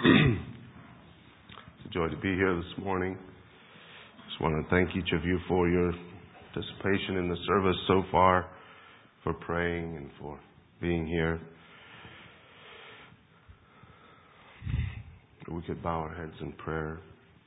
It's a joy to be here this morning. Just want to thank each of you for your participation in the service so far, for praying and for being here. We could bow our heads in prayer.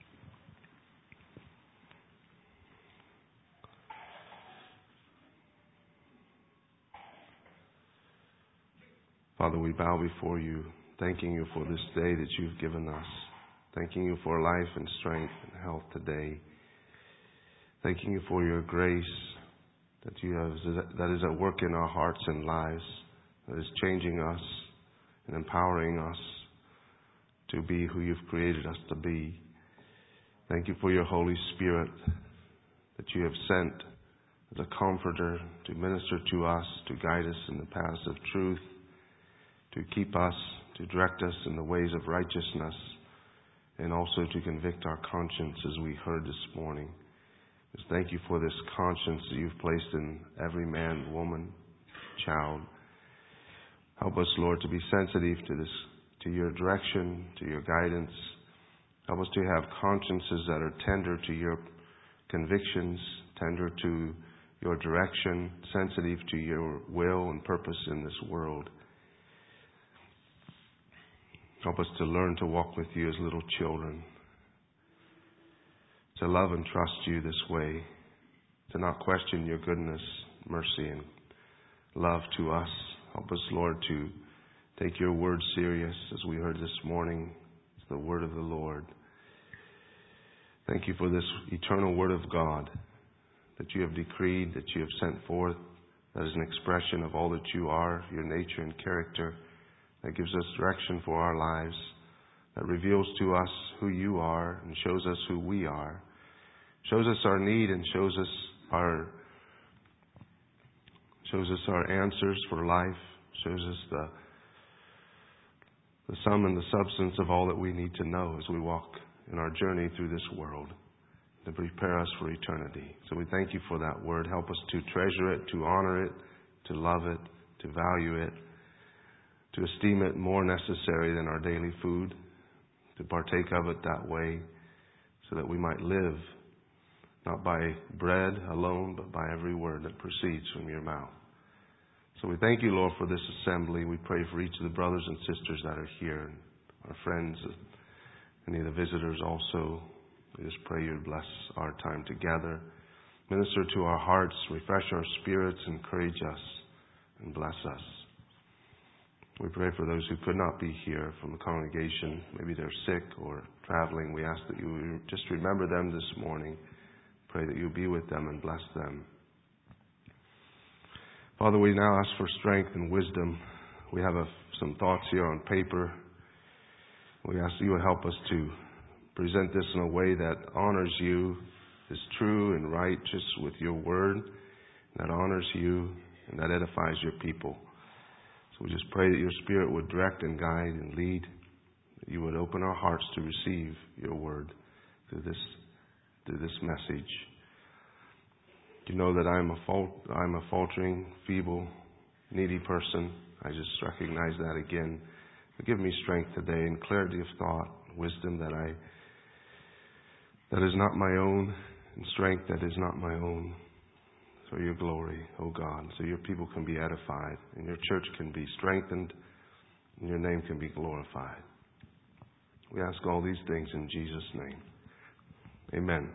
Father, we bow before you, thanking you for this day that you've given us. Thanking you for life and strength and health today. Thanking you for your grace that that is at work in our hearts and lives, that is changing us and empowering us to be who you've created us to be. Thank you for your Holy Spirit that you have sent as a comforter to minister to us, to guide us in the paths of truth, to keep us, to direct us in the ways of righteousness, and also to convict our conscience as we heard this morning. Just thank you for this conscience that you've placed in every man, woman, child. Help us, Lord, to be sensitive to this, to your direction, to your guidance. Help us to have consciences that are tender to your convictions, tender to your direction, sensitive to your will and purpose in this world. Help us to learn to walk with you as little children, to love and trust you this way, to not question your goodness, mercy, and love to us. Help us, Lord, to take your word serious as we heard this morning. It's the word of the Lord. Thank you for this eternal word of God that you have decreed, that you have sent forth, that is an expression of all that you are, your nature and character, that gives us direction for our lives, that reveals to us who you are and shows us who we are, shows us our need and shows us our answers for life, shows us the sum and the substance of all that we need to know as we walk in our journey through this world to prepare us for eternity. So we thank you for that word. Help us to treasure it, to honor it, to love it, to value it, to esteem it more necessary than our daily food, to partake of it that way so that we might live not by bread alone, but by every word that proceeds from your mouth. So we thank you, Lord, for this assembly. We pray for each of the brothers and sisters that are here, and our friends, any of the visitors also. We just pray you bless our time together. Minister to our hearts, refresh our spirits, encourage us, and bless us. We pray for those who could not be here from the congregation. Maybe they're sick or traveling. We ask that you just remember them this morning. Pray that you be with them and bless them. Father, we now ask for strength and wisdom. We have some thoughts here on paper. We ask that you would help us to present this in a way that honors you, is true and righteous with your word, that honors you and that edifies your people. So we just pray that your Spirit would direct and guide and lead, that you would open our hearts to receive your word through this message. You know that I'm a faltering, feeble, needy person. I just recognize that again. But give me strength today and clarity of thought, wisdom that is not my own, and strength that is not my own. For your glory, O God, so your people can be edified, and your church can be strengthened, and your name can be glorified. We ask all these things in Jesus' name. Amen.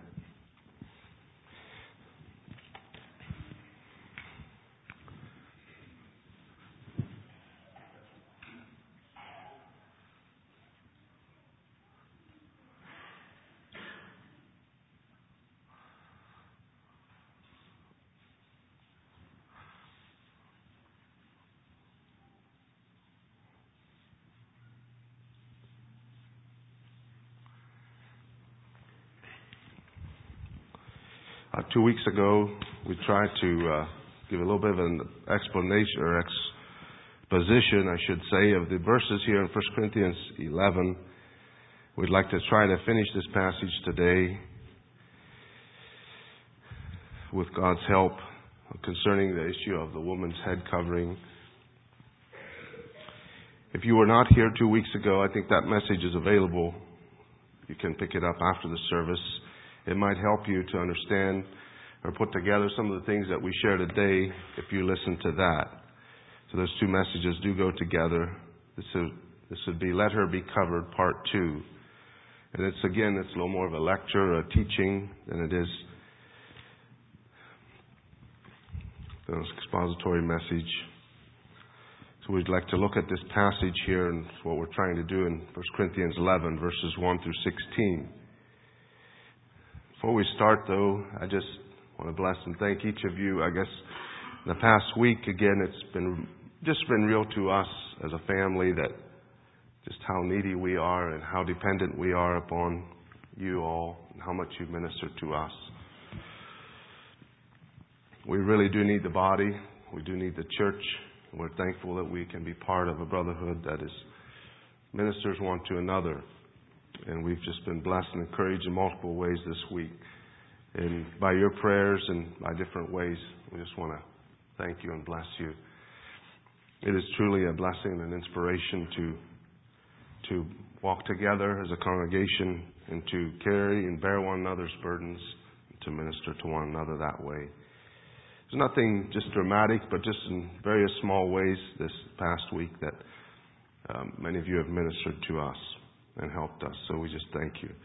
Two weeks ago, we tried to give a little bit of an explanation or exposition, I should say, of the verses here in 1 Corinthians 11. We'd like to try to finish this passage today with God's help concerning the issue of the woman's head covering. If you were not here 2 weeks ago, I think that message is available. You can pick it up after the service. It might help you to understand or put together some of the things that we share today if you listen to that. So those two messages do go together. This would be Let Her Be Covered, Part 2. And it's a little more of a lecture, a teaching, than it is an expository message. So we'd like to look at this passage here, and what we're trying to do in 1 Corinthians 11, verses 1 through 16. Before we start, though, I just want to bless and thank each of you. I guess in the past week, again, it's been real to us as a family that just how needy we are and how dependent we are upon you all and how much you've ministered to us. We really do need the body. We do need the church. We're thankful that we can be part of a brotherhood that is ministers one to another. And we've just been blessed and encouraged in multiple ways this week. And by your prayers and by different ways, we just want to thank you and bless you. It is truly a blessing and an inspiration to walk together as a congregation and to carry and bear one another's burdens, and to minister to one another that way. There's nothing just dramatic, but just in various small ways this past week that many of you have ministered to us and helped us. So we just thank you.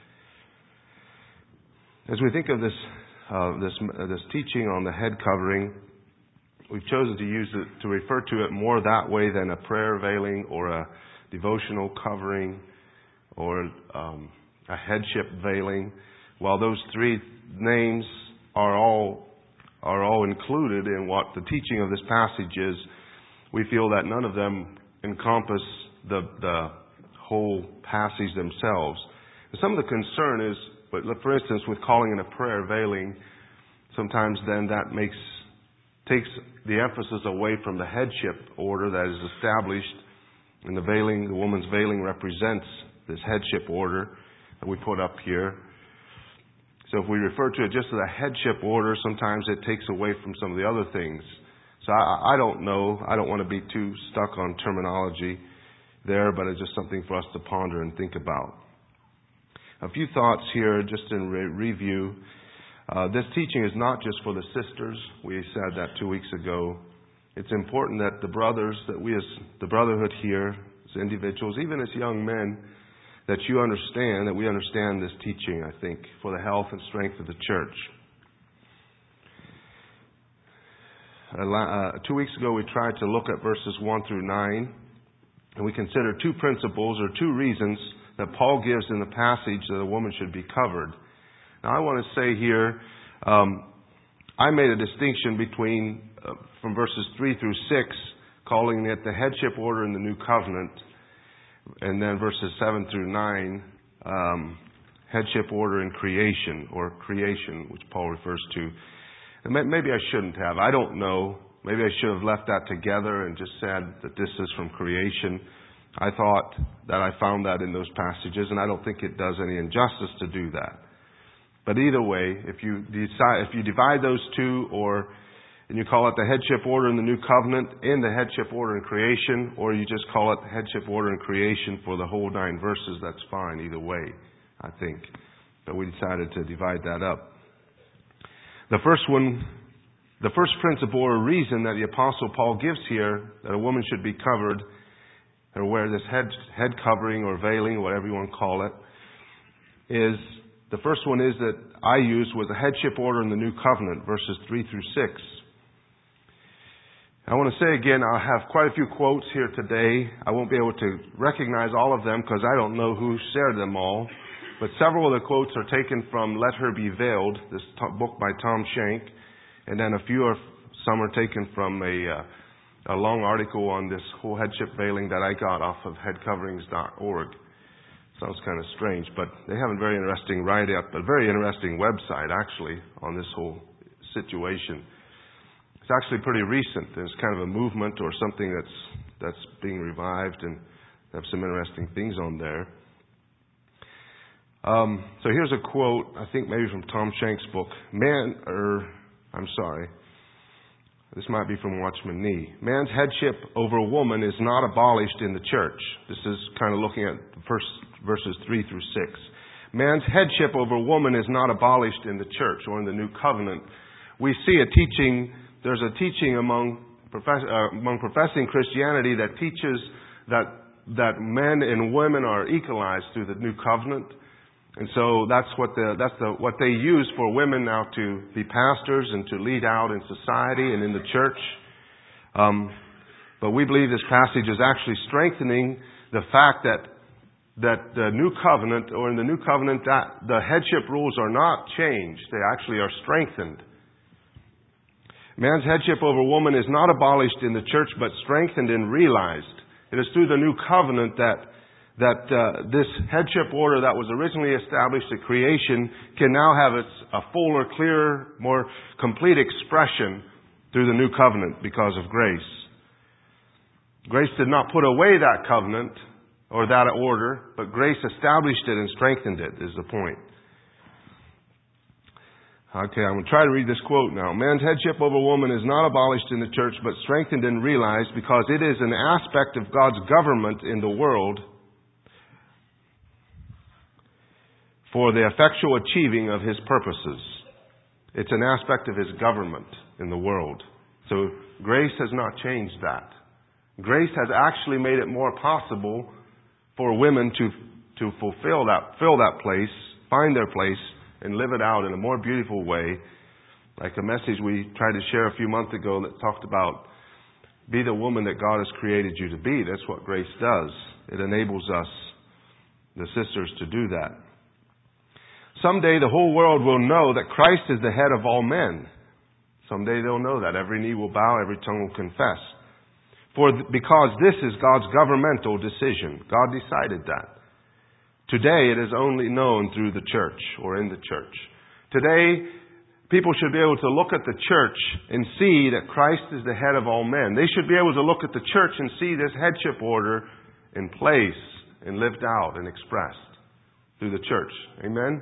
As we think of this teaching on the head covering, we've chosen to refer to it more that way than a prayer veiling or a devotional covering or a headship veiling. While those three names are all included in what the teaching of this passage is, we feel that none of them encompass the whole passage themselves. And some of the concern is, but for instance, with calling it a prayer veiling, sometimes then that takes the emphasis away from the headship order that is established. And the woman's veiling represents this headship order that we put up here. So if we refer to it just as a headship order, sometimes it takes away from some of the other things. So I don't know. I don't want to be too stuck on terminology there, but it's just something for us to ponder and think about. A few thoughts here, just in review. This teaching is not just for the sisters. We said that 2 weeks ago. It's important that the brothers, that we as the brotherhood here, as individuals, even as young men, that you understand, that we understand this teaching, I think, for the health and strength of the church. 2 weeks ago, we tried to look at verses 1 through 9, and we considered two principles or two reasons that Paul gives in the passage that a woman should be covered. Now, I want to say here, I made a distinction between, from verses 3 through 6, calling it the headship order in the New Covenant, and then verses 7 through 9, headship order in creation, or creation, which Paul refers to. And maybe I shouldn't have. I don't know. Maybe I should have left that together and just said that this is from creation. I thought that I found that in those passages, and I don't think it does any injustice to do that. But either way, if you divide those two, and you call it the headship order in the New Covenant and the headship order in creation, or you just call it the headship order in creation for the whole 9 verses, that's fine either way, I think. But we decided to divide that up. The first principle or reason that the Apostle Paul gives here that a woman should be covered or wear this head covering or veiling, whatever you want to call it, is the first one is that I used was a headship order in the New Covenant, verses 3 through 6. I want to say again, I have quite a few quotes here today. I won't be able to recognize all of them because I don't know who shared them all. But several of the quotes are taken from Let Her Be Veiled, this book by Tom Shank. And then some are taken from a long article on this whole headship veiling that I got off of headcoverings.org. Sounds kind of strange, but they have a very interesting write-up, a very interesting website, actually, on this whole situation. It's actually pretty recent. There's kind of a movement or something that's being revived, and they have some interesting things on there. So here's a quote, I think maybe from Tom Shank's book. This might be from Watchman Nee. Man's headship over woman is not abolished in the church. This is kind of looking at the first verses 3 through 6. Man's headship over woman is not abolished in the church or in the new covenant. We see there's a teaching among professing Christianity that teaches that men and women are equalized through the new covenant. And so that's what they use for women now to be pastors and to lead out in society and in the church. But we believe this passage is actually strengthening the fact that the new covenant, or in the new covenant, that the headship rules are not changed. They actually are strengthened. Man's headship over woman is not abolished in the church, but strengthened and realized. It is through the new covenant that this headship order that was originally established at creation can now have a fuller, clearer, more complete expression through the new covenant because of grace. Grace did not put away that covenant or that order, but grace established it and strengthened it, is the point. Okay, I'm going to try to read this quote now. Man's headship over woman is not abolished in the church, but strengthened and realized because it is an aspect of God's government in the world for the effectual achieving of His purposes. It's an aspect of His government in the world. So grace has not changed that. Grace has actually made it more possible for women to fill that place, find their place, and live it out in a more beautiful way. Like a message we tried to share a few months ago that talked about be the woman that God has created you to be. That's what grace does. It enables us, the sisters, to do that. Someday the whole world will know that Christ is the head of all men. Someday they'll know that. Every knee will bow, every tongue will confess. Because this is God's governmental decision. God decided that. Today it is only known through the church or in the church. Today people should be able to look at the church and see that Christ is the head of all men. They should be able to look at the church and see this headship order in place and lived out and expressed through the church. Amen?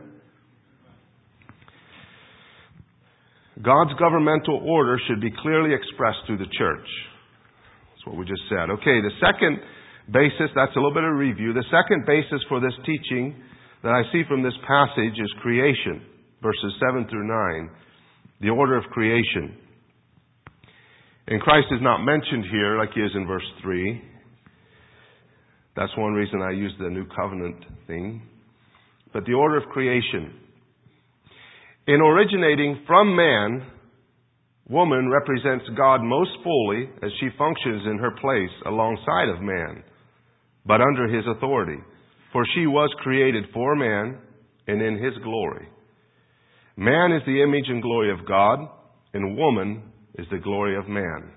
God's governmental order should be clearly expressed through the church. That's what we just said. Okay, the second basis, that's a little bit of review. The second basis for this teaching that I see from this passage is creation. Verses 7 through 9. The order of creation. And Christ is not mentioned here like He is in verse 3. That's one reason I use the new covenant thing. But the order of creation. In originating from man, woman represents God most fully as she functions in her place alongside of man, but under His authority. For she was created for man and in His glory. Man is the image and glory of God, and woman is the glory of man.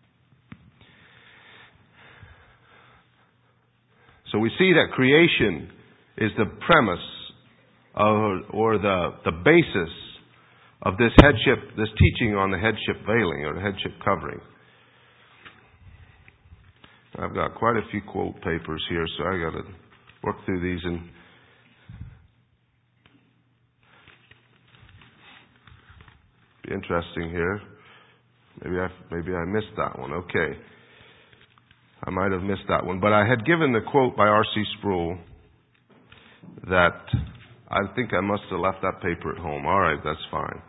So we see that creation is the premise or the basis of this headship, this teaching on the headship veiling or the headship covering. I've got quite a few quote papers here, so I got to work through these and be interesting here. Maybe I missed that one. Okay. I might have missed that one. But I had given the quote by R.C. Sproul that I think I must have left that paper at home. All right, that's fine.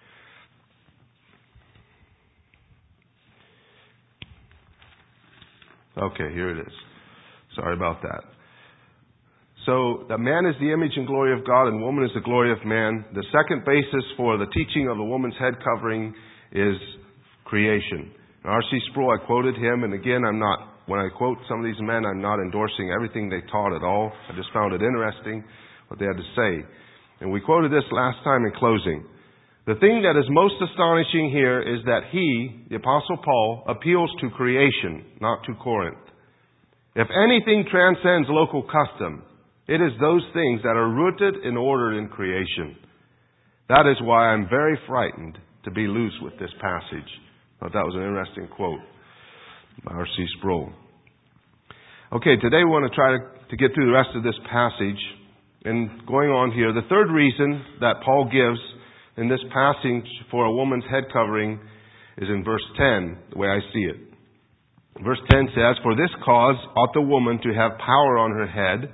Okay, here it is. Sorry about that. So, that man is the image and glory of God and woman is the glory of man. The second basis for the teaching of the woman's head covering is creation. R.C. Sproul, I quoted him, and again, when I quote some of these men, I'm not endorsing everything they taught at all. I just found it interesting what they had to say. And we quoted this last time in closing. The thing that is most astonishing here is that he, the Apostle Paul, appeals to creation, not to Corinth. If anything transcends local custom, it is those things that are rooted and ordered in creation. That is why I'm very frightened to be loose with this passage. I thought that was an interesting quote by R.C. Sproul. Okay, today we want to try to get through the rest of this passage. And going on here, the third reason that Paul gives in this passage for a woman's head covering is in verse 10, the way I see it. Verse 10 says, "For this cause ought the woman to have power on her head."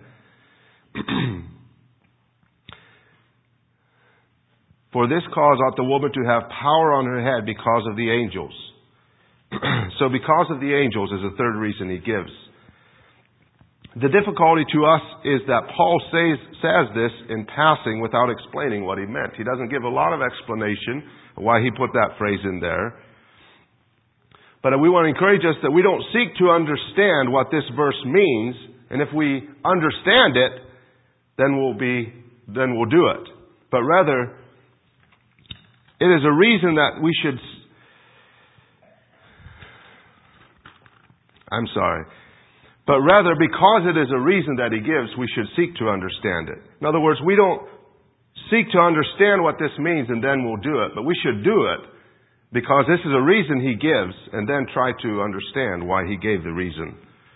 For this cause ought the woman to have power on her head because of the angels. So because of the angels is the third reason he gives. The difficulty to us is that Paul says this in passing without explaining what he meant. He doesn't give a lot of explanation of why he put that phrase in there. But we want to encourage us that we don't seek to understand what this verse means, and if we understand it, then we'll do it. But rather, it is a reason that we should... But rather, because it is a reason that he gives, we should seek to understand it. In other words, we don't seek to understand what this means and then we'll do it. But we should do it because this is a reason he gives, and then try to understand why he gave the reason.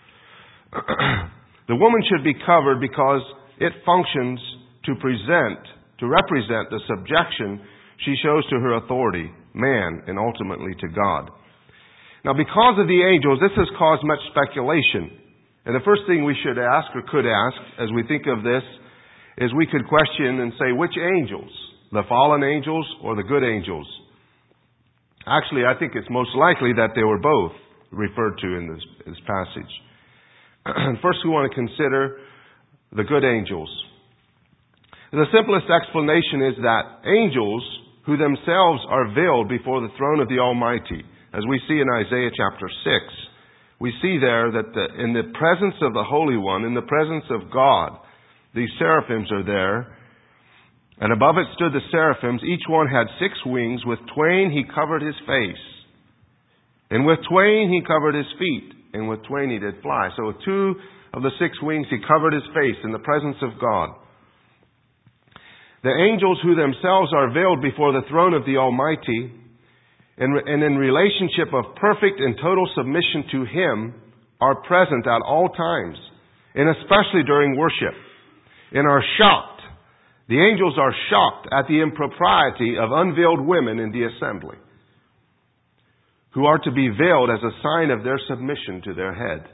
The woman should be covered because it functions to represent the subjection she shows to her authority, man, and ultimately to God. Now, because of the angels, this has caused much speculation. And the first thing we should ask, or could ask, as we think of this, is we could question and say, which angels? The fallen angels or the good angels? Actually, I think it's most likely that they were both referred to in this passage. First, we want to consider the good angels. The simplest explanation is that angels, who themselves are veiled before the throne of the Almighty, as we see in Isaiah chapter 6, we see there that in the presence of the Holy One, in the presence of God, these seraphims are there. And above it stood the seraphims. Each one had 6 wings. With twain he covered his face. And with twain he covered his feet. And with twain he did fly. So with 2 of the 6 wings he covered his face in the presence of God. The angels, who themselves are veiled before the throne of the Almighty, and in relationship of perfect and total submission to Him, are present at all times, and especially during worship, and are shocked. The angels are shocked at the impropriety of unveiled women in the assembly, who are to be veiled as a sign of their submission to their head.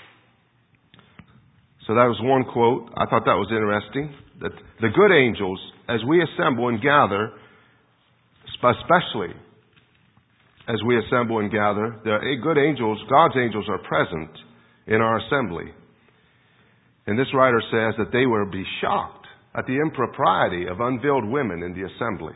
So that was one quote. I thought that was interesting. That the good angels, as we assemble and gather, especially as we assemble and gather, the good angels, God's angels, are present in our assembly. And this writer says that they will be shocked at the impropriety of unveiled women in the assembly.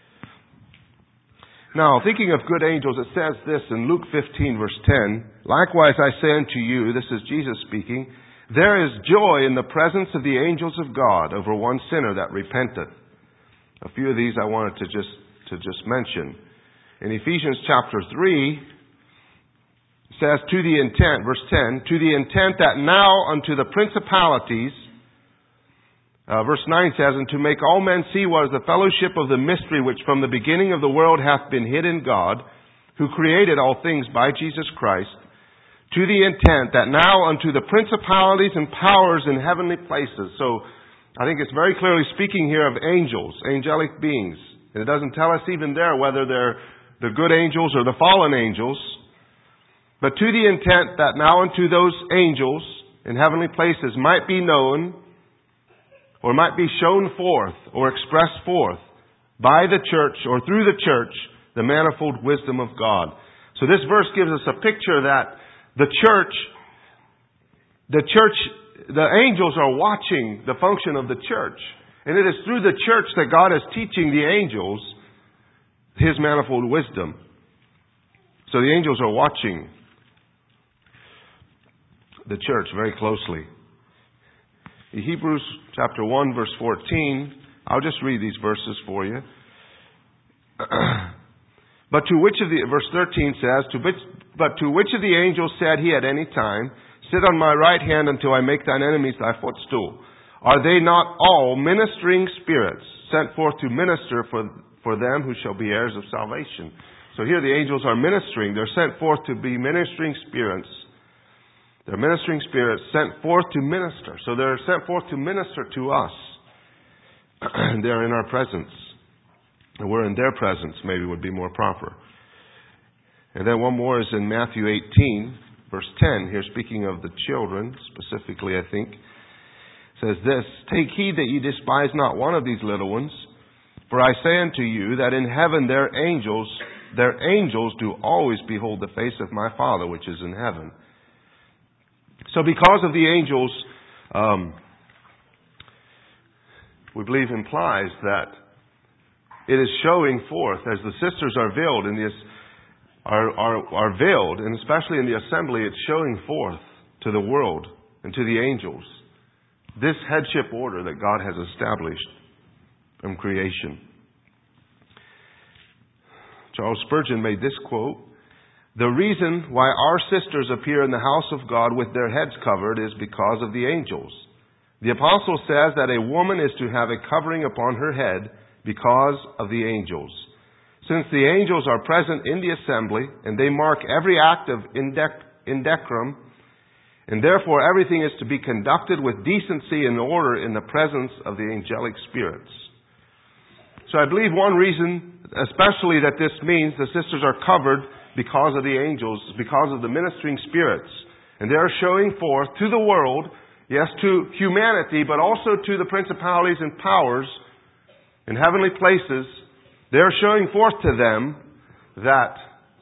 Now, thinking of good angels, it says this in Luke 15, verse 10, "Likewise I say unto you," this is Jesus speaking, "there is joy in the presence of the angels of God over one sinner that repenteth." A few of these I wanted to just mention. In Ephesians chapter 3, it says, to the intent, verse 10, "To the intent that now unto the principalities," verse 9 says, "and to make all men see what is the fellowship of the mystery which from the beginning of the world hath been hid in God, who created all things by Jesus Christ, to the intent that now unto the principalities and powers in heavenly places." So I think it's very clearly speaking here of angels, angelic beings. And it doesn't tell us even there whether they're the good angels or the fallen angels. But to the intent that now unto those angels in heavenly places might be known, or might be shown forth, or expressed forth by the church, or through the church, the manifold wisdom of God. So this verse gives us a picture that the angels are watching the function of the church. And it is through the church that God is teaching the angels His manifold wisdom. So the angels are watching the church very closely. In Hebrews chapter 1, verse 14, I'll just read these verses for you. But to which of the, verse 13 says, "But to which of the angels said He at any time, Sit on my right hand until I make thine enemies thy footstool? Are they not all ministering spirits sent forth to minister for them who shall be heirs of salvation?" So here the angels are ministering. They're sent forth to be ministering spirits. They're ministering spirits sent forth to minister. So they're sent forth to minister to us. And they're in our presence. And we're in their presence, maybe would be more proper. And then one more is in Matthew 18, verse 10. Here speaking of the children, specifically I think. It says this, "Take heed that ye despise not one of these little ones. For I say unto you that in heaven their angels do always behold the face of my Father which is in heaven." So because of the angels, we believe implies that it is showing forth, as the sisters are veiled in this, are veiled, and especially in the assembly, it's showing forth to the world and to the angels this headship order that God has established from creation. Charles Spurgeon made this quote, "The reason why our sisters appear in the house of God with their heads covered is because of the angels. The apostle says that a woman is to have a covering upon her head because of the angels. Since the angels are present in the assembly, and they mark every act of indecorum, and therefore everything is to be conducted with decency and order in the presence of the angelic spirits." So I believe one reason, especially that this means the sisters are covered because of the angels, because of the ministering spirits. And they are showing forth to the world, yes, to humanity, but also to the principalities and powers in heavenly places. They are showing forth to them that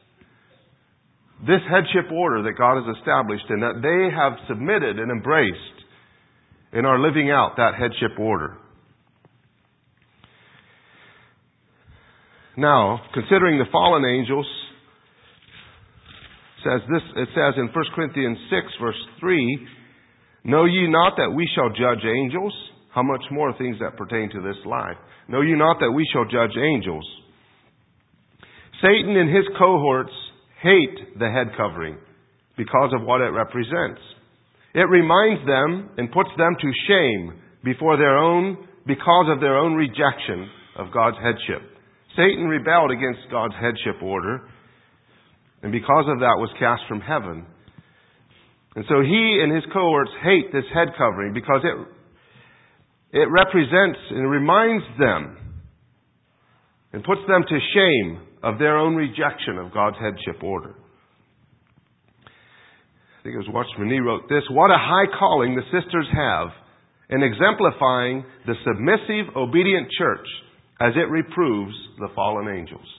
this headship order that God has established and that they have submitted and embraced and are living out that headship order. Now, considering the fallen angels, it says in 1 Corinthians 6, verse 3, "Know ye not that we shall judge angels? How much more things that pertain to this life? Know ye not that we shall judge angels?" Satan and his cohorts hate the head covering because of what it represents. It reminds them and puts them to shame because of their own rejection of God's headship. Satan rebelled against God's headship order, and because of that was cast from heaven. And so he and his cohorts hate this head covering because it represents and reminds them and puts them to shame of their own rejection of God's headship order. I think it was Watchman Nee wrote this, "What a high calling the sisters have in exemplifying the submissive, obedient church as it reproves the fallen angels."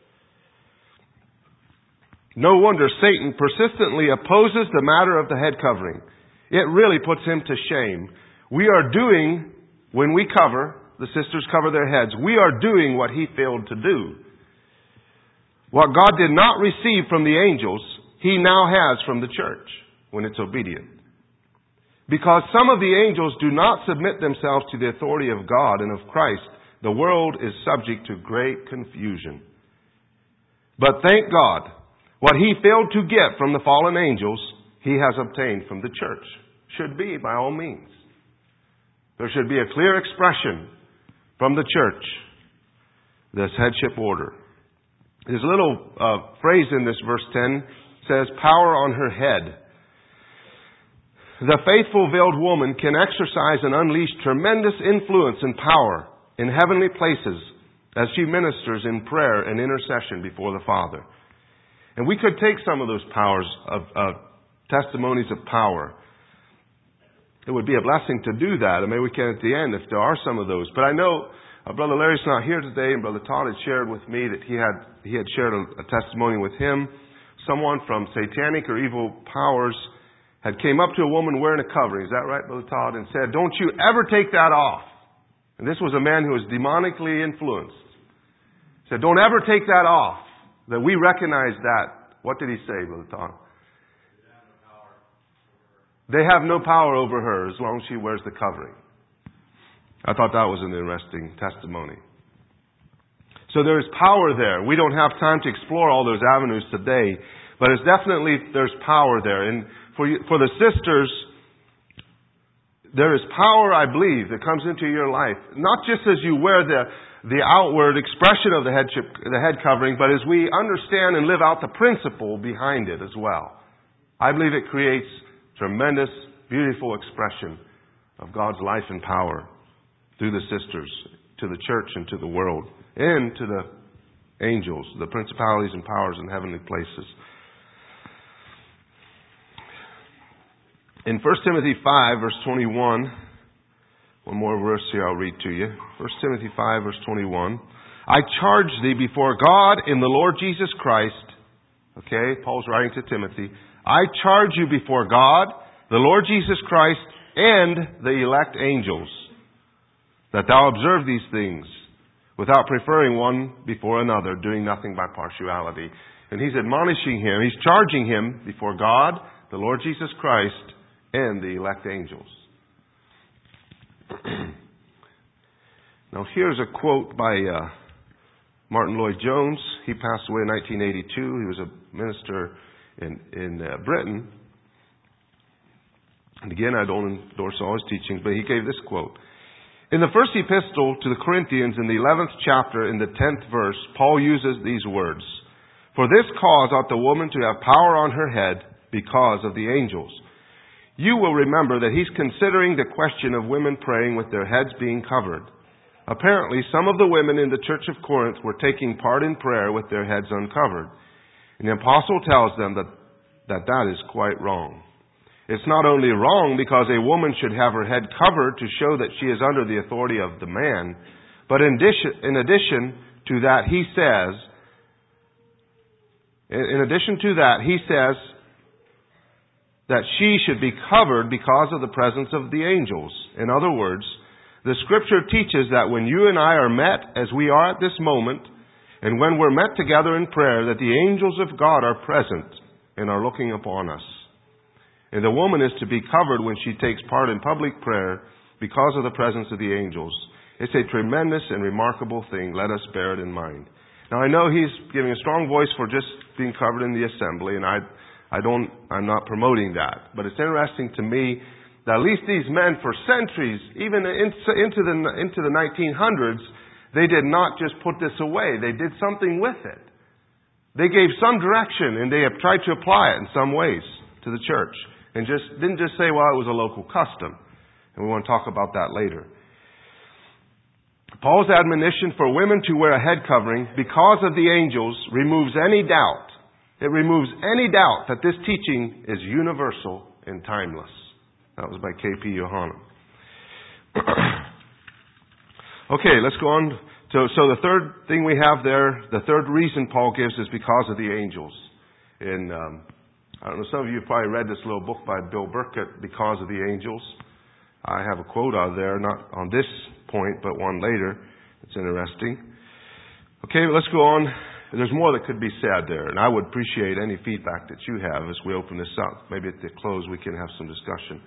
No wonder Satan persistently opposes the matter of the head covering. It really puts him to shame. We are doing, when we cover, the sisters cover their heads, we are doing what he failed to do. What God did not receive from the angels, he now has from the church when it's obedient. Because some of the angels do not submit themselves to the authority of God and of Christ, the world is subject to great confusion. But thank God, what he failed to get from the fallen angels, he has obtained from the church. Should be, by all means. There should be a clear expression from the church, this headship order. There's a little phrase in this verse 10, says, "power on her head." The faithful veiled woman can exercise and unleash tremendous influence and power in heavenly places as she ministers in prayer and intercession before the Father. And we could take some of those powers of testimonies of power. It would be a blessing to do that, and maybe we can at the end if there are some of those. But I know Brother Larry's not here today, and Brother Todd had shared with me that he had shared a testimony with him. Someone from satanic or evil powers had came up to a woman wearing a covering. Is that right, Brother Todd? And said, "Don't you ever take that off." And this was a man who was demonically influenced. He said, "Don't ever take that off. That we recognize that." What did he say, Brother Todd? They have no power over her as long as she wears the covering. I thought that was an interesting testimony. So there is power there. We don't have time to explore all those avenues today, but there's power there. And for the sisters, there is power, I believe, that comes into your life. Not just as you wear the outward expression of the head covering, but as we understand and live out the principle behind it as well. I believe it creates tremendous, beautiful expression of God's life and power through the sisters, to the church and to the world, and to the angels, the principalities and powers in heavenly places. In 1 Timothy 5, verse 21, one more verse here I'll read to you. 1 Timothy 5, verse 21. I charge thee before God in the Lord Jesus Christ. Okay, Paul's writing to Timothy. I charge you before God, the Lord Jesus Christ, and the elect angels, that thou observe these things, without preferring one before another, doing nothing by partiality. And he's admonishing him, he's charging him before God, the Lord Jesus Christ, and the elect angels. Now here's a quote by Martin Lloyd-Jones. He passed away in 1982. He was a minister in Britain. And again, I don't endorse all his teaching, but he gave this quote. In the first epistle to the Corinthians, in the 11th chapter, in the 10th verse, Paul uses these words. For this cause ought the woman to have power on her head because of the angels. You will remember that he's considering the question of women praying with their heads being covered. Apparently, some of the women in the church of Corinth were taking part in prayer with their heads uncovered. And the apostle tells them that is quite wrong. It's not only wrong because a woman should have her head covered to show that she is under the authority of the man, but in addition to that, he says that she should be covered because of the presence of the angels. In other words, the Scripture teaches that when you and I are met as we are at this moment, and when we're met together in prayer, that the angels of God are present and are looking upon us. And the woman is to be covered when she takes part in public prayer because of the presence of the angels. It's a tremendous and remarkable thing. Let us bear it in mind. Now I know he's giving a strong voice for just being covered in the assembly, and I'm not promoting that. But it's interesting to me that at least these men for centuries, even into the 1900s, they did not just put this away. They did something with it. They gave some direction, and they have tried to apply it in some ways to the church. And didn't just say, well, it was a local custom. And we want to talk about that later. Paul's admonition for women to wear a head covering because of the angels removes any doubt. It removes any doubt that this teaching is universal and timeless. That was by K.P. Yohanan. Okay, let's go on. So the third thing we have there, the third reason Paul gives is because of the angels. I don't know, some of you have probably read this little book by Bill Burkett, Because of the Angels. I have a quote out there, not on this point, but one later. It's interesting. Okay, let's go on. There's more that could be said there, and I would appreciate any feedback that you have as we open this up. Maybe at the close we can have some discussion.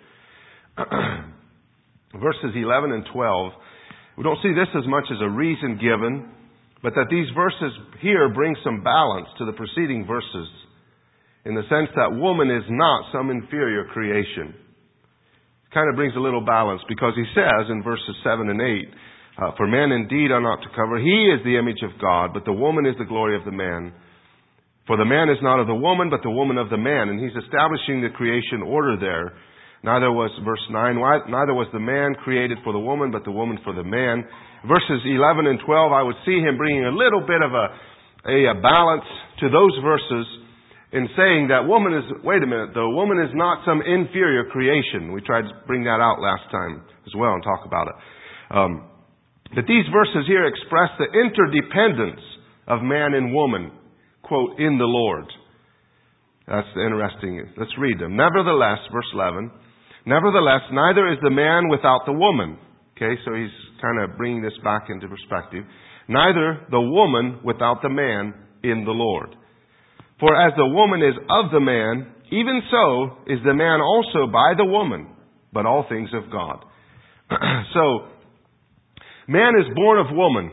Verses 11 and 12, we don't see this as much as a reason given, but that these verses here bring some balance to the preceding verses, in the sense that woman is not some inferior creation. It kind of brings a little balance, because he says in verses 7 and 8, for men indeed are not to cover. He is the image of God, but the woman is the glory of the man. For the man is not of the woman, but the woman of the man. And he's establishing the creation order there. Neither was, verse 9, neither was the man created for the woman, but the woman for the man. Verses 11 and 12, I would see him bringing a little bit of a balance to those verses, in saying that woman is, wait a minute, the woman is not some inferior creation. We tried to bring that out last time as well and talk about it. But these verses here express the interdependence of man and woman, quote, in the Lord. That's interesting. Let's read them. Nevertheless, verse 11, nevertheless, neither is the man without the woman. Okay, so he's kind of bringing this back into perspective. Neither the woman without the man in the Lord. For as the woman is of the man, even so is the man also by the woman, but all things of God. So, man is born of woman.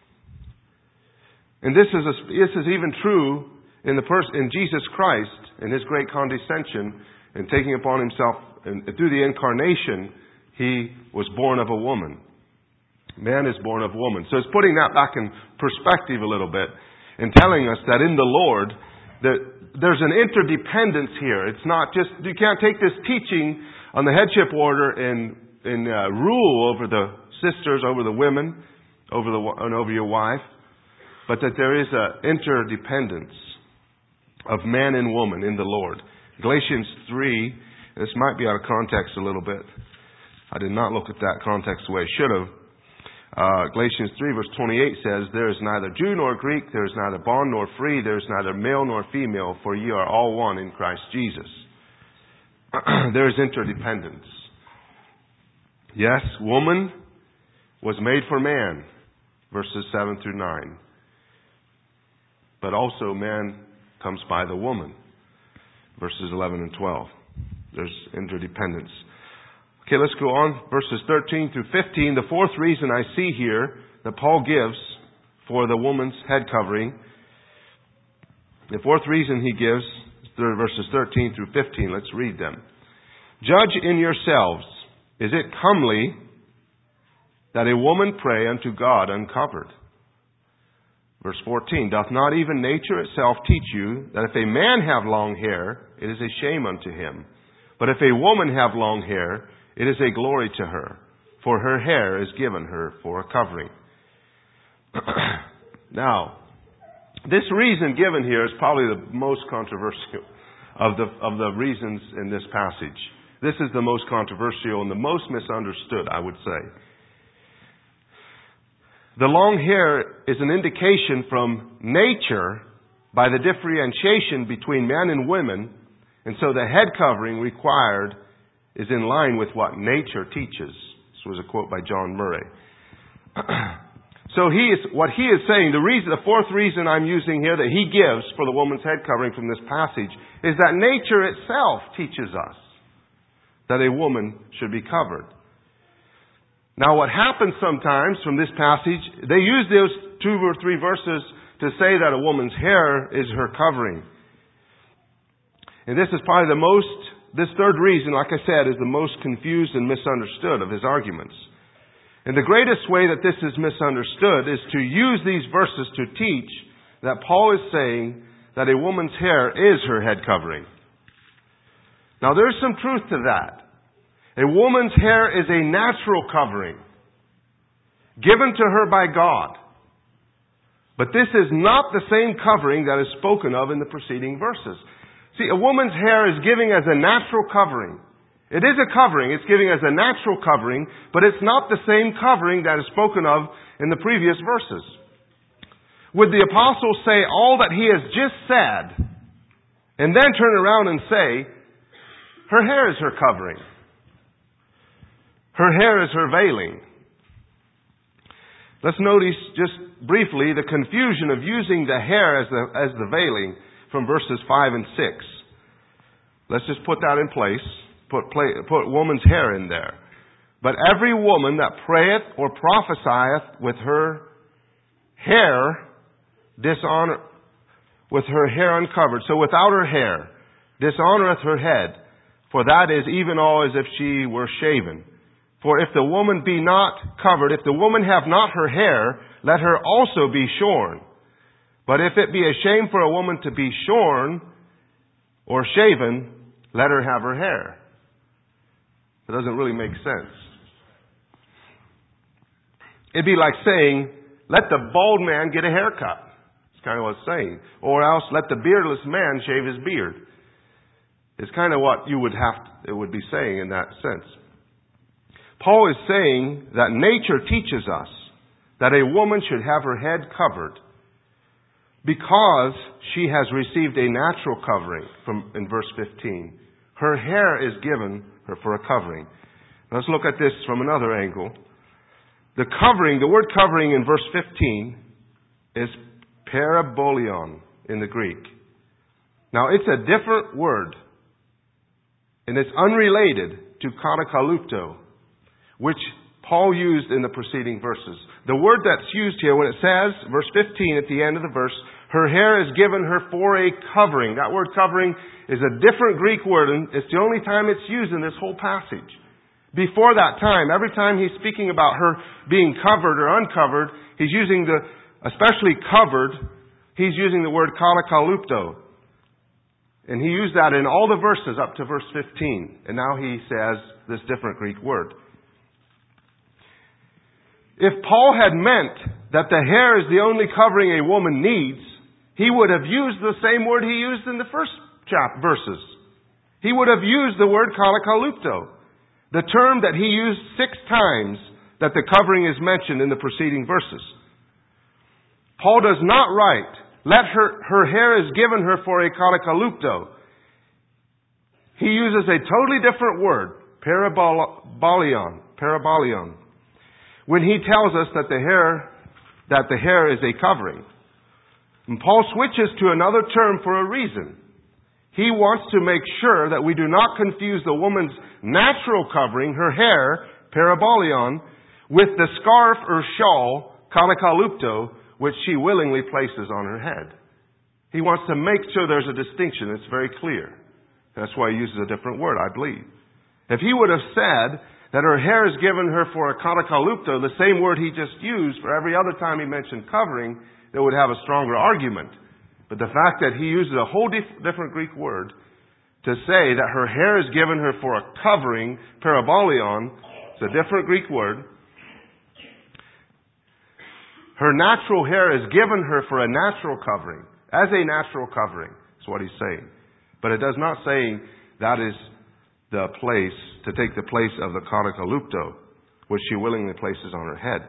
And this is even true in Jesus Christ, in His great condescension, and taking upon Himself, and through the incarnation, He was born of a woman. Man is born of woman. So it's putting that back in perspective a little bit, and telling us that in the Lord, that there's an interdependence here. It's not just, you can't take this teaching on the headship order and rule over the sisters, over the women, and over your wife. but that there is an interdependence of man and woman in the Lord. Galatians 3, this might be out of context a little bit. I did not look at that context the way I should have. Galatians 3 verse 28 says, there is neither Jew nor Greek, there is neither bond nor free, there is neither male nor female, for ye are all one in Christ Jesus. There is interdependence. Yes, woman was made for man, verses 7 through 9. But also man comes by the woman, verses 11 and 12. There's interdependence. Okay, let's go on. Verses 13 through 15. The fourth reason I see here that Paul gives for the woman's head covering. The fourth reason he gives, verses 13 through 15. Let's read them. Judge in yourselves, is it comely that a woman pray unto God uncovered? Verse 14. Doth not even nature itself teach you that if a man have long hair, it is a shame unto him? But if a woman have long hair, it is a glory to her, for her hair is given her for a covering. Now, this reason given here is probably the most controversial of the reasons in this passage. This is the most controversial and the most misunderstood, I would say. The long hair is an indication from nature by the differentiation between men and women, and so the head covering required is in line with what nature teaches. This was a quote by John Murray. So what he is saying, the fourth reason I'm using here that he gives for the woman's head covering from this passage is that nature itself teaches us that a woman should be covered. Now what happens sometimes from this passage, they use those 2 or 3 verses to say that a woman's hair is her covering. And this is probably this third reason, like I said, is the most confused and misunderstood of his arguments. And the greatest way that this is misunderstood is to use these verses to teach that Paul is saying that a woman's hair is her head covering. Now there's some truth to that. A woman's hair is a natural covering given to her by God. But this is not the same covering that is spoken of in the preceding verses. See, a woman's hair is giving as a natural covering. It is a covering. It's giving as a natural covering, but it's not the same covering that is spoken of in the previous verses. Would the apostle say all that he has just said and then turn around and say, her hair is her covering. Her hair is her veiling. Let's notice just briefly the confusion of using the hair as the veiling from verses 5 and 6. Let's just put that in place. Put woman's hair in there. But every woman that prayeth or prophesieth with her hair with her hair uncovered, so without her hair, dishonoreth her head, for that is even all as if she were shaven. For if the woman be not covered, if the woman have not her hair, let her also be shorn. But if it be a shame for a woman to be shorn or shaven, let her have her hair. It doesn't really make sense. It'd be like saying, let the bald man get a haircut. It's kind of what it's saying. Or else let the beardless man shave his beard. It's kind of what it would be saying in that sense. Paul is saying that nature teaches us that a woman should have her head covered because she has received a natural covering in verse 15. Her hair is given her for a covering. Let's look at this from another angle. The word covering in verse 15 is parabolion in the Greek. Now it's a different word, and it's unrelated to katakalupto, which Paul used in the preceding verses. The word that's used here when it says, verse 15 at the end of the verse, her hair is given her for a covering. That word covering is a different Greek word, and it's the only time it's used in this whole passage. Before that time, every time he's speaking about her being covered or uncovered, he's using especially covered, he's using the word katakalupto. And he used that in all the verses up to verse 15. And now he says this different Greek word. If Paul had meant that the hair is the only covering a woman needs, he would have used the same word he used in the first verses. He would have used the word kalakalupto, the term that he used 6 times that the covering is mentioned in the preceding verses. Paul does not write, let her hair is given her for a kalakalupto. He uses a totally different word, parabolion, when he tells us that the hair is a covering. And Paul switches to another term for a reason. He wants to make sure that we do not confuse the woman's natural covering, her hair, parabolion, with the scarf or shawl, kalakalupto, which she willingly places on her head. He wants to make sure there's a distinction. It's very clear. That's why he uses a different word, I believe. If he would have said that her hair is given her for a kalakalupto, the same word he just used for every other time he mentioned covering, they would have a stronger argument. But the fact that he uses a whole different Greek word to say that her hair is given her for a covering, parabolion, it's a different Greek word. Her natural hair is given her for a natural covering, as a natural covering, is what he's saying. But it does not say that is the place, to take the place of the kalakalupto, which she willingly places on her head.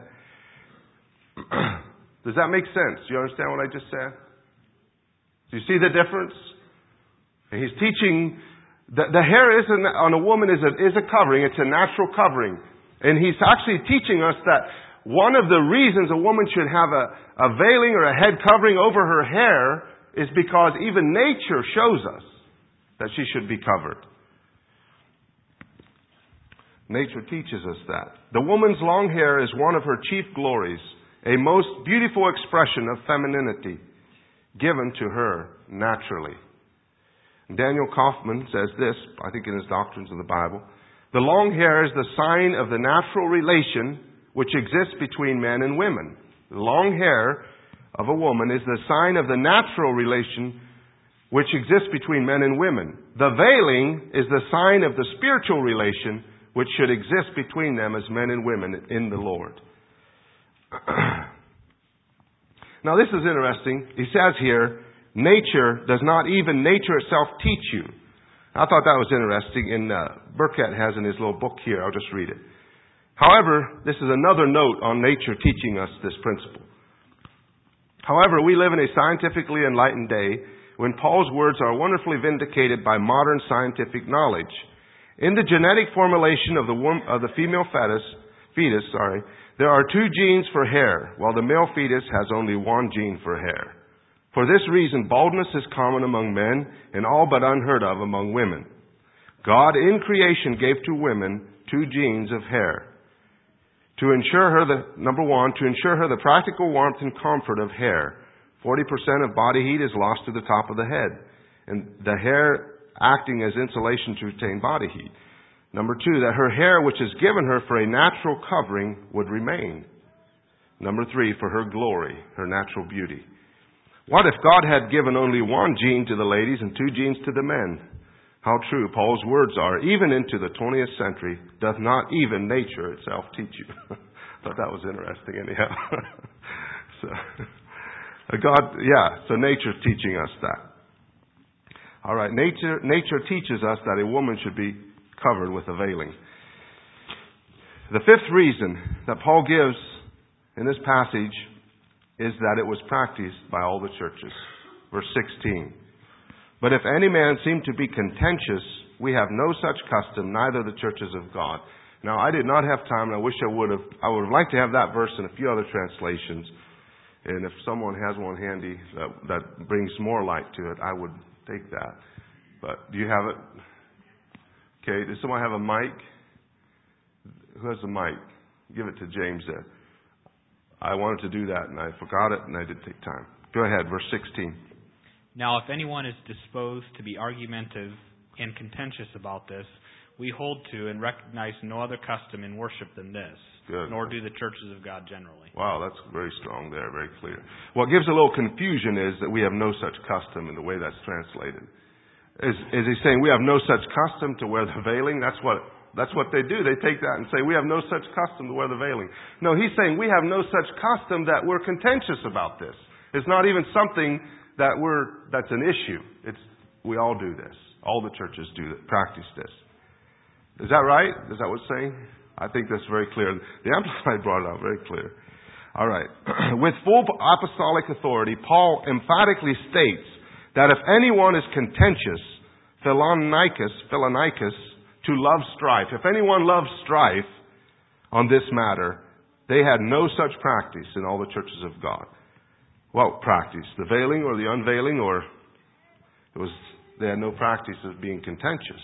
Does that make sense? Do you understand what I just said? Do you see the difference? He's teaching that the hair on a woman is a covering. It's a natural covering. And he's actually teaching us that one of the reasons a woman should have a veiling or a head covering over her hair is because even nature shows us that she should be covered. Nature teaches us that. The woman's long hair is one of her chief glories, a most beautiful expression of femininity given to her naturally. Daniel Kaufman says this, I think in his Doctrines of the Bible, the long hair is the sign of the natural relation which exists between men and women. The long hair of a woman is the sign of the natural relation which exists between men and women. The veiling is the sign of the spiritual relation which should exist between them as men and women in the Lord. Now this is interesting. He says here, nature does not even nature itself teach you. I thought that was interesting. Burkett has in his little book here. I'll just read it. However, this is another note on nature teaching us this principle. However, we live in a scientifically enlightened day when Paul's words are wonderfully vindicated by modern scientific knowledge. In the genetic formulation of the female fetus, there are 2 genes for hair, while the male fetus has only 1 gene for hair. For this reason, baldness is common among men and all but unheard of among women. God in creation gave to women 2 genes of hair. To ensure her the practical warmth and comfort of hair. 40% of body heat is lost to the top of the head, and the hair acting as insulation to retain body heat. Number 2, that her hair, which is given her for a natural covering, would remain. Number 3, for her glory, her natural beauty. What if God had given only 1 gene to the ladies and 2 genes to the men? How true Paul's words are, even into the 20th century, doth not even nature itself teach you. Thought that was interesting anyhow. So nature's teaching us that. All right, nature teaches us that a woman should be covered with a veiling. The 5th reason that Paul gives in this passage is that it was practiced by all the churches. Verse 16. But if any man seem to be contentious, we have no such custom, neither the churches of God. Now, I did not have time, and I wish I would have. I would have liked to have that verse in a few other translations. And if someone has one handy that brings more light to it, I would take that. But do you have it? Okay, does someone have a mic? Who has a mic? Give it to James there. I wanted to do that, and I forgot it, and I didn't take time. Go ahead, verse 16. Now, if anyone is disposed to be argumentative and contentious about this, we hold to and recognize no other custom in worship than this. Good. Nor do the churches of God generally. Wow, that's very strong there, very clear. What gives a little confusion is that we have no such custom in the way that's translated. Is he saying we have no such custom to wear the veiling? That's what That's what they do. They take that and say, we have no such custom to wear the veiling. No, he's saying we have no such custom that we're contentious about this. It's not even something that's an issue. We all do this. All the churches practice this. Is that right? Is that what it's saying? I think that's very clear. The Amplified brought it out very clear. All right. With full apostolic authority, Paul emphatically states that if anyone is contentious, Philonikos, to love strife. If anyone loves strife on this matter, they had no such practice in all the churches of God. What practice? The veiling or the unveiling, or they had no practice of being contentious.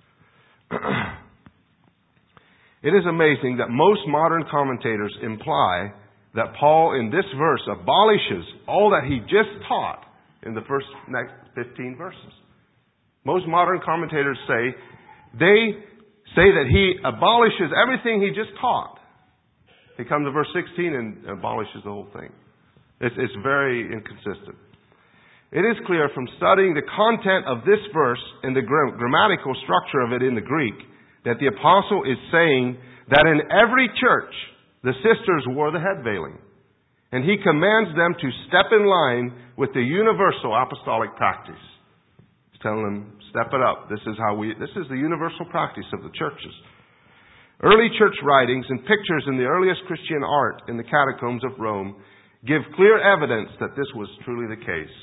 It is amazing that most modern commentators imply that Paul in this verse abolishes all that he just taught in the first next 15 verses. Most modern commentators say that he abolishes everything he just taught. He comes to verse 16 and abolishes the whole thing. It's very inconsistent. It is clear from studying the content of this verse and the grammatical structure of it in the Greek that the apostle is saying that in every church the sisters wore the head veiling. And he commands them to step in line with the universal apostolic practice. He's telling them, step it up. This is the universal practice of the churches. Early church writings and pictures in the earliest Christian art in the catacombs of Rome give clear evidence that this was truly the case.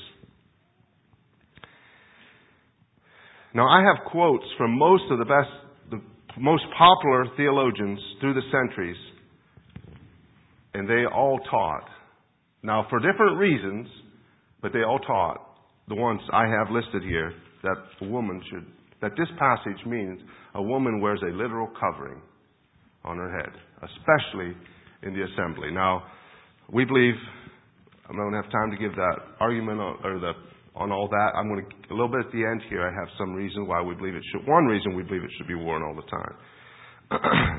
Now, I have quotes from most of the most popular theologians through the centuries, and they all taught. Now, for different reasons, but they all taught, the ones I have listed here, that this passage means a woman wears a literal covering on her head, especially in the assembly. Now, we believe, I'm not going to have time to give that argument on all that. I'm going to, a little bit at the end here, I have some reason why we believe one reason we believe it should be worn all the time.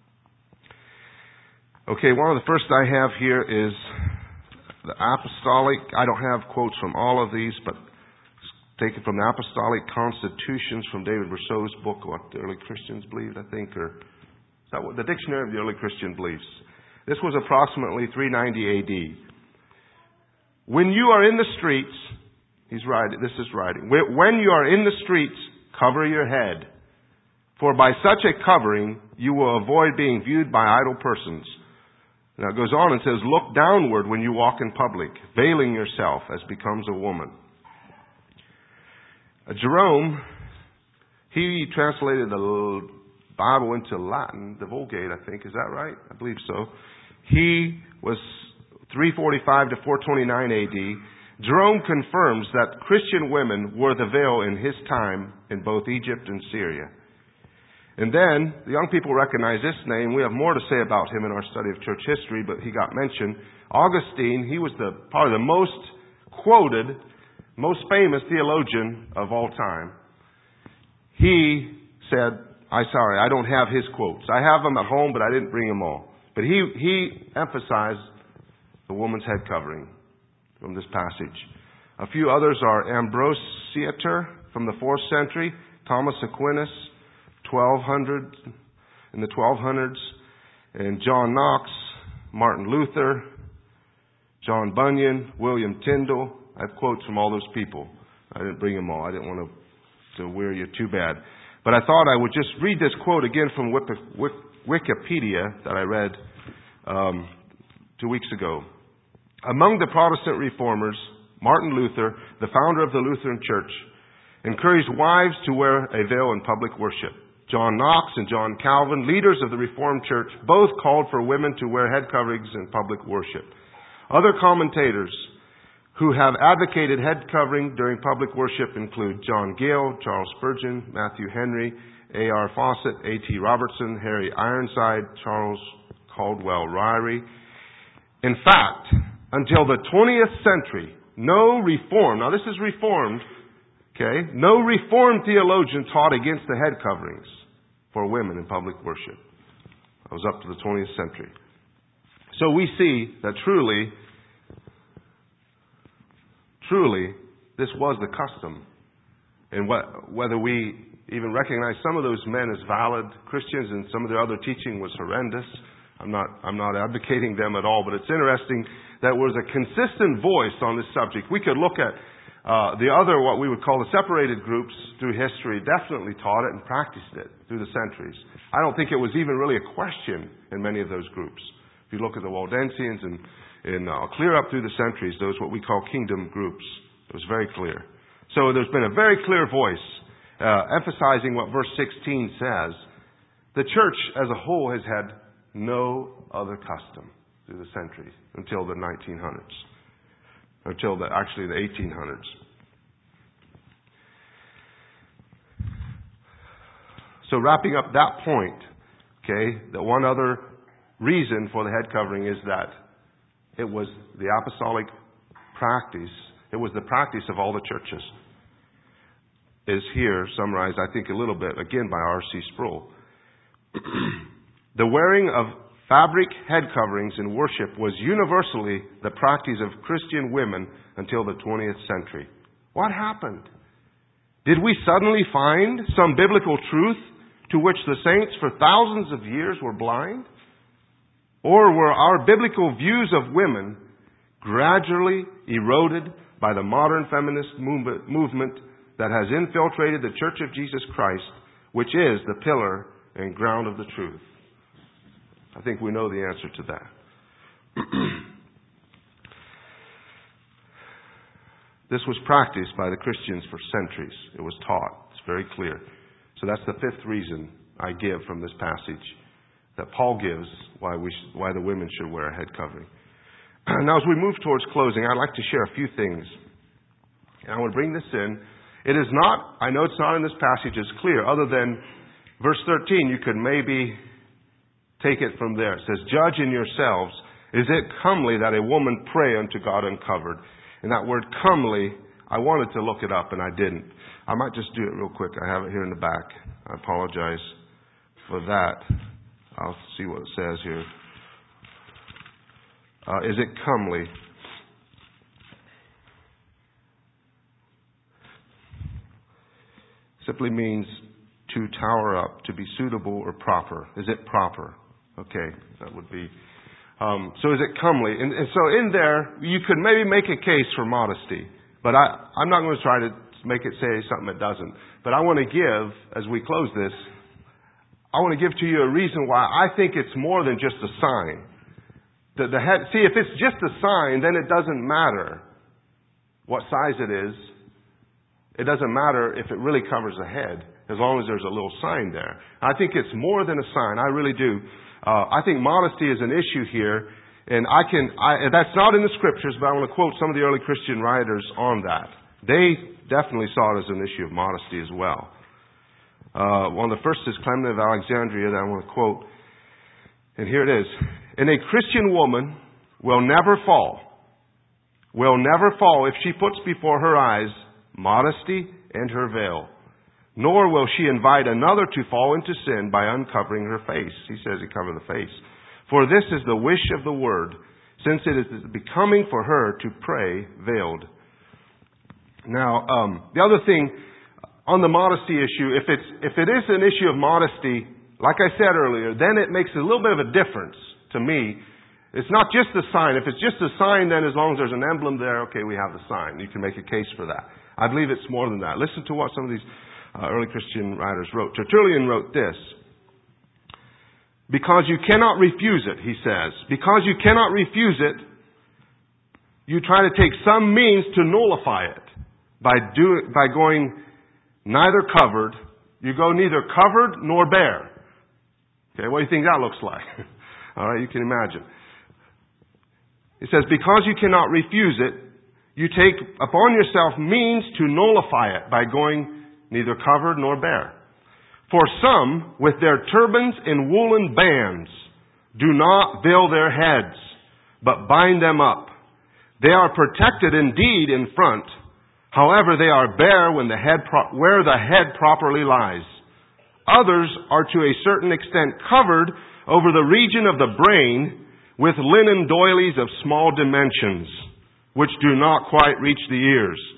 Okay, one of the first I have here is the apostolic. I don't have quotes from all of these, but taken from the Apostolic Constitutions from David Rousseau's book, What the Early Christians Believed, I think, or is that what, the Dictionary of the Early Christian Beliefs. This was approximately 390 A.D. When you are in the streets, this is writing, when you are in the streets, cover your head. For by such a covering, you will avoid being viewed by idle persons. Now it goes on and says, look downward when you walk in public, veiling yourself as becomes a woman. Jerome, he translated the Bible into Latin, the Vulgate, I think. Is that right? I believe so. He was 345 to 429 A.D. Jerome confirms that Christian women wore the veil in his time in both Egypt and Syria. And then, the young people recognize this name. We have more to say about him in our study of church history, but he got mentioned. Augustine, he was probably the most quoted, most famous theologian of all time. He said, I don't have his quotes. I have them at home, but I didn't bring them all. But he emphasized the woman's head covering from this passage. A few others are Ambrosiator from the 4th century, Thomas Aquinas, in the 1200s, and John Knox, Martin Luther, John Bunyan, William Tyndale. I have quotes from all those people. I didn't bring them all. I didn't want to weary you too bad. But I thought I would just read this quote again from Wikipedia that I read 2 weeks ago. Among the Protestant reformers, Martin Luther, the founder of the Lutheran Church, encouraged wives to wear a veil in public worship. John Knox and John Calvin, leaders of the Reformed Church, both called for women to wear head coverings in public worship. Other commentators who have advocated head covering during public worship include John Gill, Charles Spurgeon, Matthew Henry, A.R. Fawcett, A.T. Robertson, Harry Ironside, Charles Caldwell Ryrie. In fact, until the 20th century, no Reformed theologian taught against the head coverings for women in public worship. That was up to the 20th century. So we see that truly, this was the custom. And whether we even recognized some of those men as valid Christians, and some of their other teaching was horrendous. I'm not advocating them at all, but it's interesting that there was a consistent voice on this subject. We could look at the other, what we would call the separated groups through history, definitely taught it and practiced it through the centuries. I don't think it was even really a question in many of those groups. If you look at the Waldensians and clear up through the centuries, those what we call kingdom groups, it was very clear. So there's been a very clear voice emphasizing what verse 16 says. The church as a whole has had no other custom through the centuries until the 1900s. Until the 1800s. So wrapping up that point, okay, the one other reason for the head covering is that it was the apostolic practice. It was the practice of all the churches. Is here summarized, I think, a little bit, again, by R.C. Sproul. The wearing of fabric head coverings in worship was universally the practice of Christian women until the 20th century. What happened? Did we suddenly find some biblical truth to which the saints for thousands of years were blind? Or were our biblical views of women gradually eroded by the modern feminist movement that has infiltrated the Church of Jesus Christ, which is the pillar and ground of the truth? I think we know the answer to that. This was practiced by the Christians for centuries. It was taught. It's very clear. So that's the fifth reason I give from this passage that Paul gives why the women should wear a head covering. Now, as we move towards closing, I'd like to share a few things. And I want to bring this in. It is not, I know it's not in this passage as clear, other than verse 13, you could maybe take it from there. It says, judge in yourselves, is it comely that a woman pray unto God uncovered? And that word comely, I wanted to look it up and I didn't. I might just do it real quick. I have it here in the back. I apologize for that. I'll see what it says here. Is it comely? Simply means to tower up, to be suitable or proper. Is it proper? Okay, that would be. So is it comely? And so in there, you could maybe make a case for modesty. But I'm not going to try to make it say something it doesn't. But I want to give, as we close this, I want to give to you a reason why I think it's more than just a sign. See, if it's just a sign, then it doesn't matter what size it is. It doesn't matter if it really covers the head, as long as there's a little sign there. I think it's more than a sign. I really do. I think modesty is an issue here, and that's not in the scriptures, but I want to quote some of the early Christian writers on that. They definitely saw it as an issue of modesty as well. One of the first is Clement of Alexandria that I want to quote, and here it is. And a Christian woman will never fall if she puts before her eyes modesty and her veil. Nor will she invite another to fall into sin by uncovering her face. He says he covered the face. For this is the wish of the word, since it is becoming for her to pray veiled. Now, the other thing on the modesty issue, if it is an issue of modesty, like I said earlier, then it makes a little bit of a difference to me. It's not just a sign. If it's just a sign, then as long as there's an emblem there, okay, we have the sign. You can make a case for that. I believe it's more than that. Listen to what some of these early Christian writers wrote. Tertullian wrote this. Because you cannot refuse it, he says. Because you cannot refuse it, you try to take some means to nullify it by going neither covered. You go neither covered nor bare. Okay, what do you think that looks like? All right, you can imagine. It says, because you cannot refuse it, you take upon yourself means to nullify it by going neither covered nor bare. For some, with their turbans and woolen bands, do not veil their heads, but bind them up. They are protected indeed in front. However, they are bare when where the head properly lies. Others are to a certain extent covered over the region of the brain with linen doilies of small dimensions, which do not quite reach the ears.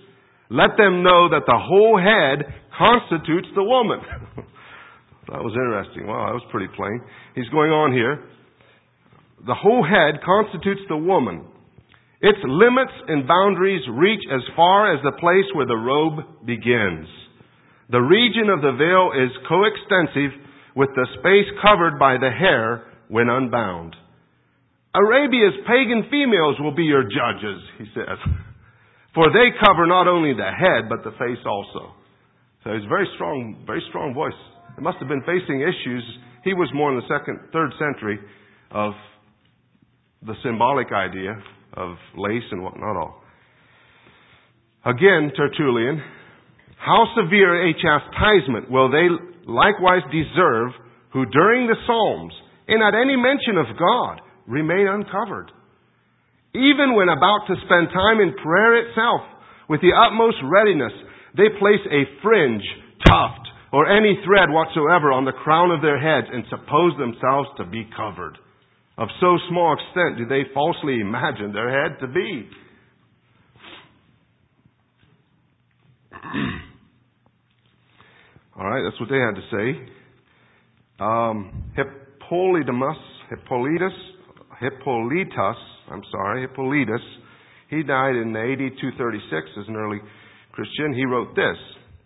Let them know that the whole head constitutes the woman. That was interesting. Wow, that was pretty plain. He's going on here. The whole head constitutes the woman. Its limits and boundaries reach as far as the place where the robe begins. The region of the veil is coextensive with the space covered by the hair when unbound. Arabia's pagan females will be your judges, he says. For they cover not only the head, but the face also. So it's very strong voice. It must have been facing issues. He was more in the 3rd century of the symbolic idea of lace and whatnot all. Again, Tertullian, how severe a chastisement will they likewise deserve who during the Psalms and at any mention of God remain uncovered. Even when about to spend time in prayer itself, with the utmost readiness, they place a fringe, tuft, or any thread whatsoever on the crown of their heads and suppose themselves to be covered. Of so small extent do they falsely imagine their head to be. All right, that's what they had to say. Hippolytus, he died in AD 236 as an early Christian. He wrote this: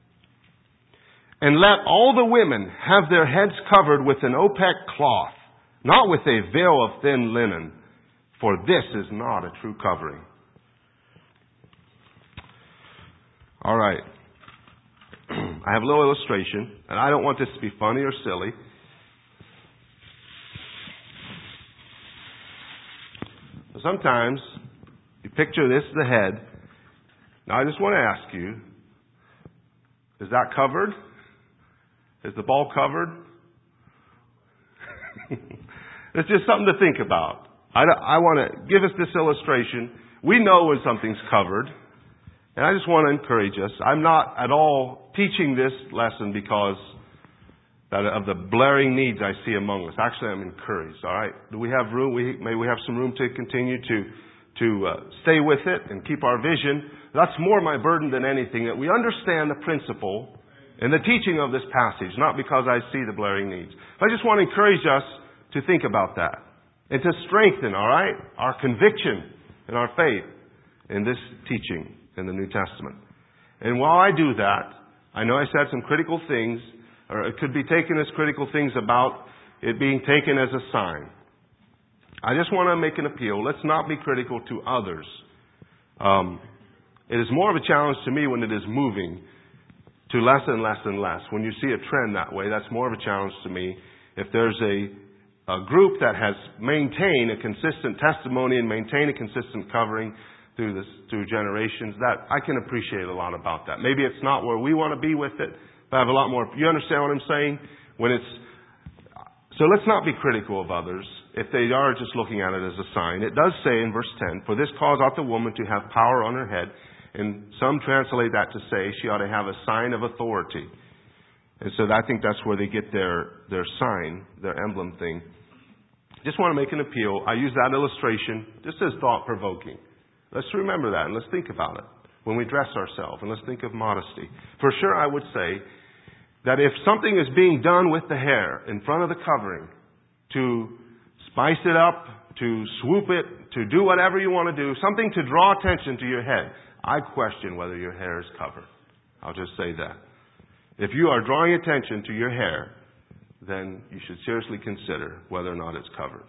"And let all the women have their heads covered with an opaque cloth, not with a veil of thin linen, for this is not a true covering." All right. I have a little illustration, and I don't want this to be funny or silly. Sometimes you picture this as the head. Now I just want to ask you, is that covered? Is the ball covered? It's just something to think about. I want to give us this illustration. We know when something's covered. And I just want to encourage us. I'm not at all teaching this lesson because of the blaring needs I see among us. Actually, I'm encouraged. All right? Do we have room? May we have some room to continue to stay with it and keep our vision. That's more my burden than anything, that we understand the principle and the teaching of this passage, not because I see the blaring needs. I just want to encourage us to think about that and to strengthen, all right, our conviction and our faith in this teaching in the New Testament. And while I do that, I know I said some critical things, or it could be taken as critical things about it being taken as a sign. I just want to make an appeal. Let's not be critical to others. It is more of a challenge to me when it is moving to less and less and less. When you see a trend that way, that's more of a challenge to me. If there's a group that has maintained a consistent testimony and maintained a consistent covering through generations, that I can appreciate a lot about that. Maybe it's not where we want to be with it, but I have a lot more. You understand what I'm saying? So let's not be critical of others if they are just looking at it as a sign. It does say in verse 10, "For this cause ought the woman to have power on her head," and some translate that to say she ought to have a sign of authority. And so I think that's where they get their sign, their emblem thing. Just want to make an appeal. I use that illustration just as thought-provoking. Let's remember that and let's think about it when we dress ourselves, and let's think of modesty. For sure, I would say that if something is being done with the hair in front of the covering to spice it up, to swoop it, to do whatever you want to do, something to draw attention to your head, I question whether your hair is covered. I'll just say that. If you are drawing attention to your hair, then you should seriously consider whether or not it's covered.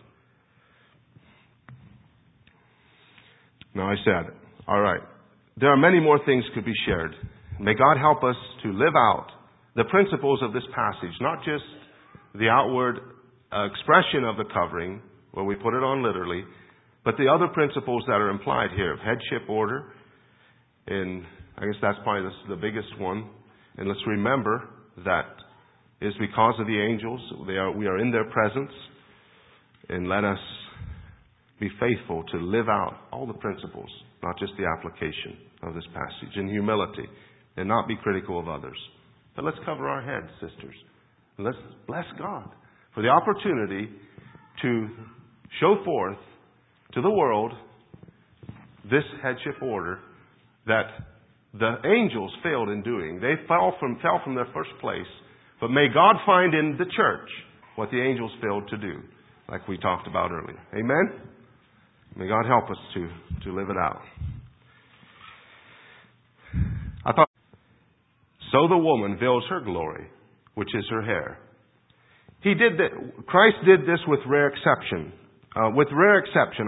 Now I said it. All right. There are many more things could be shared. May God help us to live out the principles of this passage, not just the outward expression of the covering, where we put it on literally, but the other principles that are implied here of headship order. And I guess that's probably the biggest one. And let's remember that is because of the angels. We are in their presence. And let us be faithful to live out all the principles, not just the application of this passage, in humility, and not be critical of others. But let's cover our heads, sisters. And let's bless God for the opportunity to show forth to the world this headship order that the angels failed in doing. They fell from their first place. But may God find in the church what the angels failed to do, like we talked about earlier. Amen? May God help us to live it out. I thought, so the woman veils her glory, which is her hair. Christ did this with rare exception. With rare exception,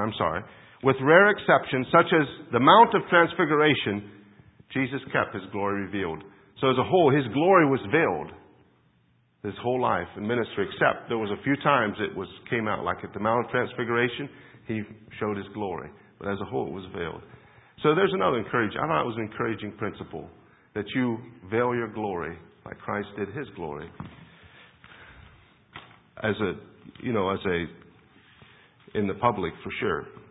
such as the Mount of Transfiguration, Jesus kept His glory revealed. So as a whole, His glory was veiled His whole life in ministry, except there was a few times it came out, like at the Mount of Transfiguration, He showed His glory. But as a whole, it was veiled. So there's another encouraging, I thought it was an encouraging principle, that you veil your glory like Christ did His glory. In the public, for sure.